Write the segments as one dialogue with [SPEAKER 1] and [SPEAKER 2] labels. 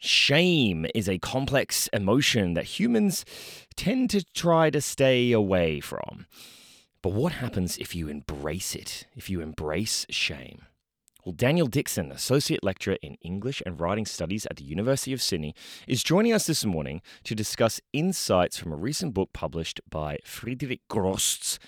[SPEAKER 1] Shame is a complex emotion that humans tend to try to stay away from. But what happens if you embrace it, if you embrace shame? Well, Daniel Dixon, Associate Lecturer in English and Writing Studies at the University of Sydney, is joining us this morning to discuss insights from a recent book published by Friedrich Grost's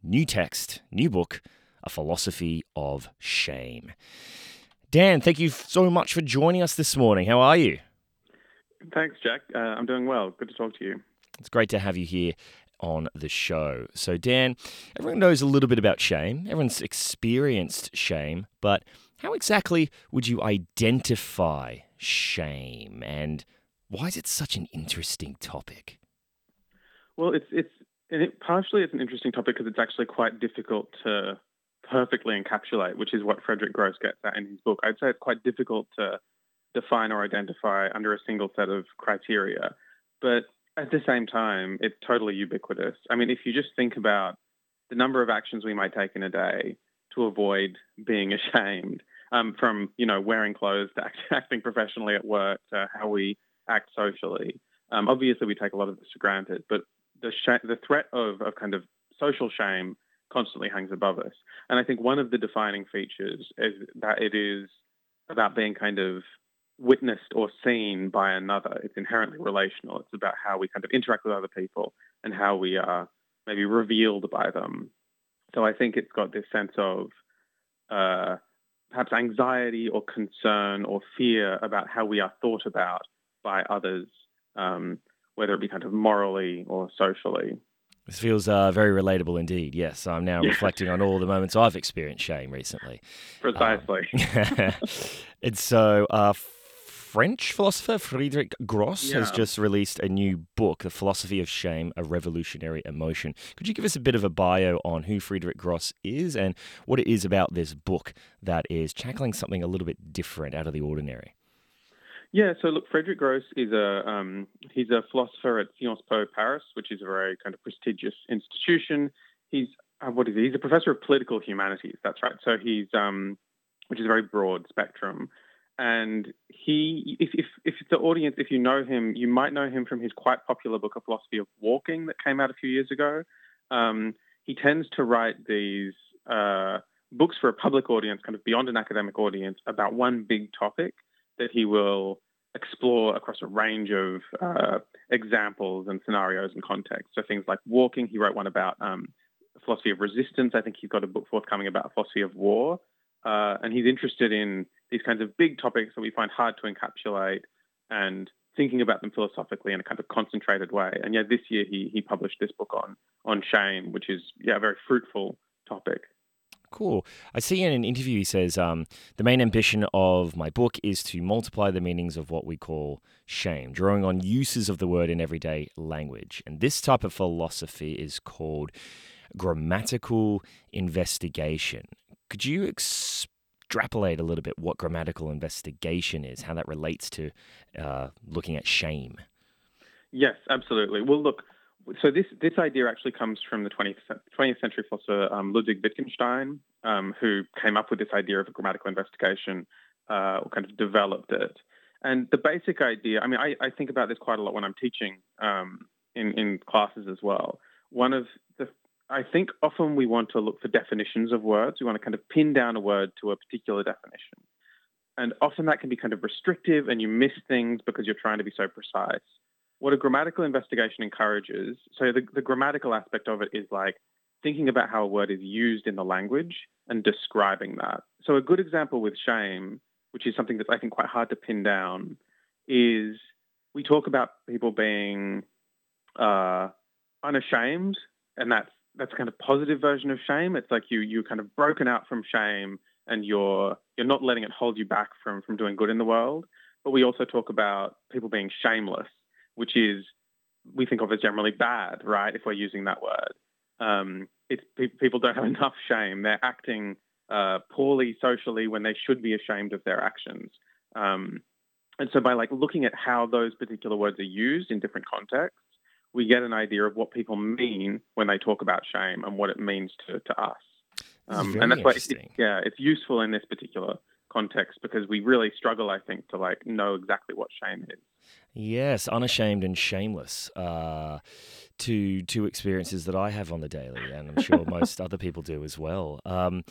[SPEAKER 1] new book, A Philosophy of Shame. Dan, thank you so much for joining us this morning. How are you?
[SPEAKER 2] Thanks, Jack. I'm doing well. Good to talk to you.
[SPEAKER 1] It's great to have you here on the show. So, Dan, everyone knows a little bit about shame. Everyone's experienced shame, but how exactly would you identify shame, and why is it such an interesting topic?
[SPEAKER 2] Well, partially it's an interesting topic because it's actually quite difficult to perfectly encapsulate, which is what Frederick Gross gets at in his book. I'd say it's quite difficult to define or identify under a single set of criteria, but at the same time, it's totally ubiquitous. I mean, if you just think about the number of actions we might take in a day to avoid being ashamed, from wearing clothes to acting professionally at work to how we act socially. Obviously, we take a lot of this for granted, but the threat of kind of social shame constantly hangs above us. And I think one of the defining features is that it is about being kind of witnessed or seen by another. It's inherently relational. It's about how we kind of interact with other people and how we are maybe revealed by them. So I think it's got this sense of perhaps anxiety or concern or fear about how we are thought about by others, whether it be kind of morally or socially.
[SPEAKER 1] This feels very relatable indeed. Yes, I'm now reflecting on all the moments I've experienced shame recently.
[SPEAKER 2] Precisely.
[SPEAKER 1] And so French philosopher Friedrich Gross has just released a new book, The Philosophy of Shame, A Revolutionary Emotion. Could you give us a bit of a bio on who Friedrich Gross is and what it is about this book that is tackling something a little bit different, out of the ordinary?
[SPEAKER 2] Yeah, so look, Frederick Gross is he's a philosopher at Sciences Po Paris, which is a very kind of prestigious institution. He's what is he? He's a professor of political humanities. That's right. So he's which is a very broad spectrum. And if the audience, if you know him, you might know him from his quite popular book, A Philosophy of Walking, that came out a few years ago. He tends to write these books for a public audience, kind of beyond an academic audience, about one big topic that he will explore across a range of examples and scenarios and contexts. So things like walking, he wrote one about philosophy of resistance. I think he's got a book forthcoming about philosophy of war. And he's interested in these kinds of big topics that we find hard to encapsulate and thinking about them philosophically in a kind of concentrated way. And this year he published this book on shame, which is a very fruitful topic.
[SPEAKER 1] Cool. I see in an interview he says, the main ambition of my book is to multiply the meanings of what we call shame, drawing on uses of the word in everyday language. And this type of philosophy is called grammatical investigation. Could you extrapolate a little bit what grammatical investigation is, how that relates to looking at shame?
[SPEAKER 2] Yes, absolutely. Well, look, so this idea actually comes from the 20th century philosopher Ludwig Wittgenstein, who came up with this idea of a grammatical investigation, or kind of developed it. And the basic idea, I mean, I think about this quite a lot when I'm teaching in classes as well. I think often we want to look for definitions of words. We want to kind of pin down a word to a particular definition. And often that can be kind of restrictive and you miss things because you're trying to be so precise. What a grammatical investigation encourages, so the grammatical aspect of it is like thinking about how a word is used in the language and describing that. So a good example with shame, which is something that's I think quite hard to pin down, is we talk about people being unashamed, and that's kind of positive version of shame. It's like you're kind of broken out from shame and you're not letting it hold you back from doing good in the world. But we also talk about people being shameless, which is we think of as generally bad, right? If we're using that word, people don't have enough shame. They're acting poorly socially when they should be ashamed of their actions. And so by looking at how those particular words are used in different contexts, we get an idea of what people mean when they talk about shame and what it means to us.
[SPEAKER 1] And that's why
[SPEAKER 2] it's useful in this particular context because we really struggle, I think, to like know exactly what shame is.
[SPEAKER 1] Yes, unashamed and shameless. Two experiences that I have on the daily, and I'm sure most other people do as well.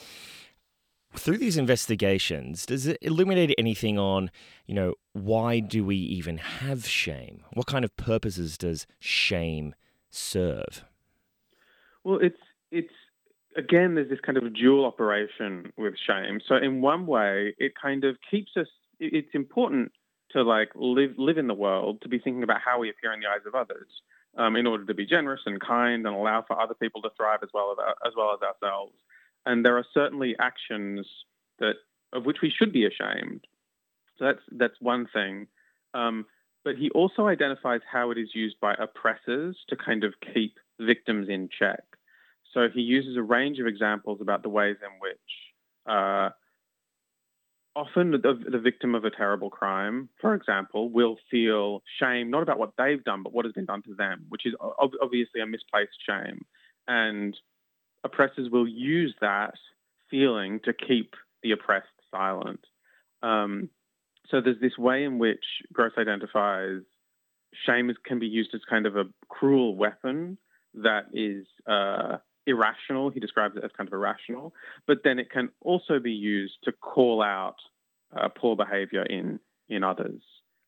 [SPEAKER 1] Through these investigations, does it illuminate anything on, why do we even have shame? What kind of purposes does shame serve?
[SPEAKER 2] Well, it's again, there's this kind of dual operation with shame. So in one way, it kind of keeps us. It's important to like live in the world, to be thinking about how we appear in the eyes of others, in order to be generous and kind and allow for other people to thrive as well as ourselves. And there are certainly actions that of which we should be ashamed. So that's one thing. Um, but he also identifies how it is used by oppressors to kind of keep victims in check. So he uses a range of examples about the ways in which uh, often the victim of a terrible crime, for example, will feel shame not about what they've done, but what has been done to them, which is obviously a misplaced shame. And oppressors will use that feeling to keep the oppressed silent. Um, so there's this way in which Gross identifies can be used as kind of a cruel weapon that is irrational. He describes it as kind of irrational, but then it can also be used to call out poor behavior in others.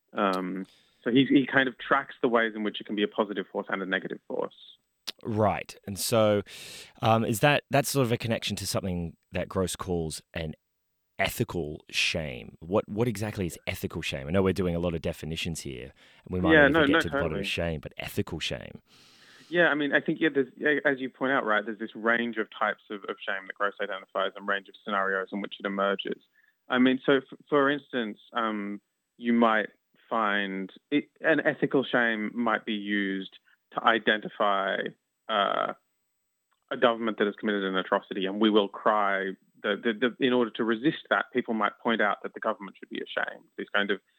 [SPEAKER 2] So he kind of tracks the ways in which it can be a positive force and a negative force.
[SPEAKER 1] Right. And so is that's sort of a connection to something that Gross calls an ethical shame? What exactly is ethical shame? I know we're doing a lot of definitions here, and we might not
[SPEAKER 2] Yeah,
[SPEAKER 1] even get
[SPEAKER 2] no,
[SPEAKER 1] to the bottom of
[SPEAKER 2] totally.
[SPEAKER 1] shame, but ethical shame.
[SPEAKER 2] Yeah, I mean, I think as you point out, right, there's this range of types of shame that Gross identifies and range of scenarios in which it emerges. I mean, so for instance, you might find an ethical shame might be used to identify uh, a government that has committed an atrocity, and we will cry. In order to resist that, people might point out that the government should be ashamed. This kind of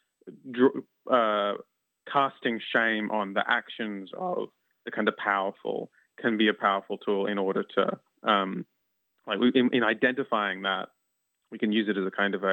[SPEAKER 2] uh, casting shame on the actions of the kind of powerful can be a powerful tool in order to, in identifying that, we can use it as a kind of a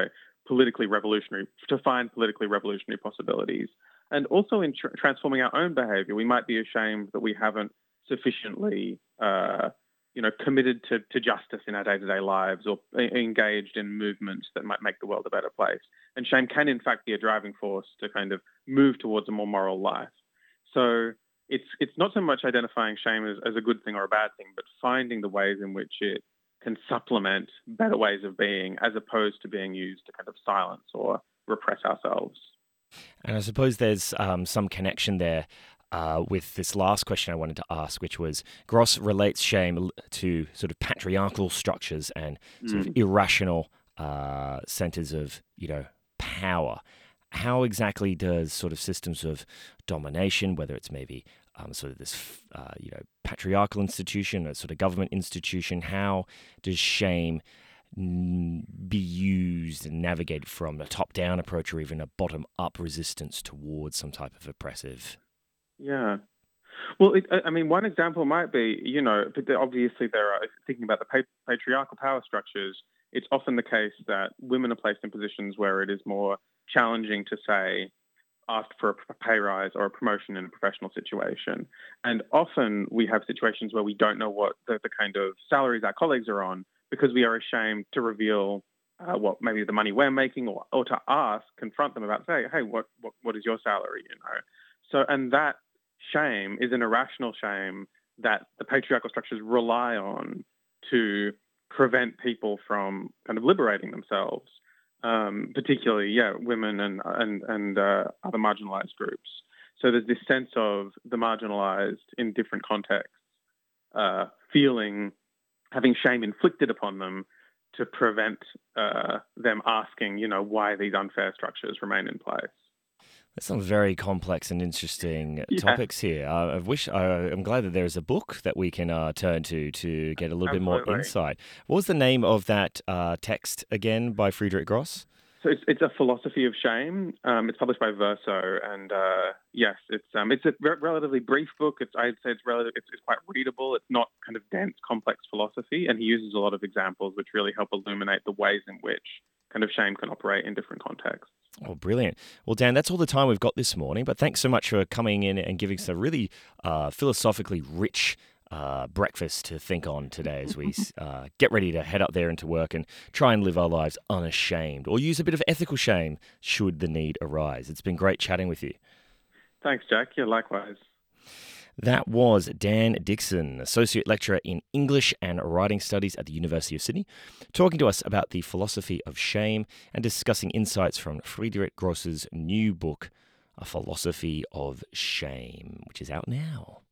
[SPEAKER 2] to find politically revolutionary possibilities. And also in transforming our own behavior, we might be ashamed that we haven't sufficiently, committed to justice in our day-to-day lives or engaged in movements that might make the world a better place. And shame can, in fact, be a driving force to kind of move towards a more moral life. So it's not so much identifying shame as a good thing or a bad thing, but finding the ways in which it can supplement better ways of being as opposed to being used to kind of silence or repress ourselves.
[SPEAKER 1] And I suppose there's some connection there with this last question I wanted to ask, which was Gross relates shame to sort of patriarchal structures and sort of
[SPEAKER 2] Mm.
[SPEAKER 1] irrational centers of, power. How exactly does sort of systems of domination, whether it's maybe sort of this, patriarchal institution or sort of government institution, how does shame be used and navigated from a top-down approach or even a bottom-up resistance towards some type of oppressive?
[SPEAKER 2] Yeah. Well, I mean, one example might be, obviously there are, thinking about the patriarchal power structures, it's often the case that women are placed in positions where it is more challenging to say, ask for a pay rise or a promotion in a professional situation. And often we have situations where we don't know what the kind of salaries our colleagues are on because we are ashamed to reveal what maybe the money we're making or to confront them about, say, hey, what is your salary, So, and that shame is an irrational shame that the patriarchal structures rely on to prevent people from kind of liberating themselves, particularly, women and other marginalized groups. So there's this sense of the marginalized in different contexts, having shame inflicted upon them to prevent them asking, why these unfair structures remain in place.
[SPEAKER 1] There's some very complex and interesting
[SPEAKER 2] Yeah,
[SPEAKER 1] topics here. I'm glad that there is a book that we can turn to get a little bit more
[SPEAKER 2] absolutely.
[SPEAKER 1] insight. What was the name of that text again by Friedrich Gross?
[SPEAKER 2] So it's a philosophy of shame. It's published by Verso, and yes, it's a relatively brief book. I'd say it's quite readable. It's not kind of dense, complex philosophy, and he uses a lot of examples which really help illuminate the ways in which kind of shame can operate in different contexts.
[SPEAKER 1] Oh, brilliant. Well, Dan, that's all the time we've got this morning, but thanks so much for coming in and giving us a really philosophically rich breakfast to think on today as we get ready to head up there into work and try and live our lives unashamed, or use a bit of ethical shame should the need arise. It's been great chatting with you.
[SPEAKER 2] Thanks, Jack. Yeah, likewise.
[SPEAKER 1] That was Dan Dixon, Associate Lecturer in English and Writing Studies at the University of Sydney, talking to us about the philosophy of shame and discussing insights from Friedrich Gross's new book, A Philosophy of Shame, which is out now.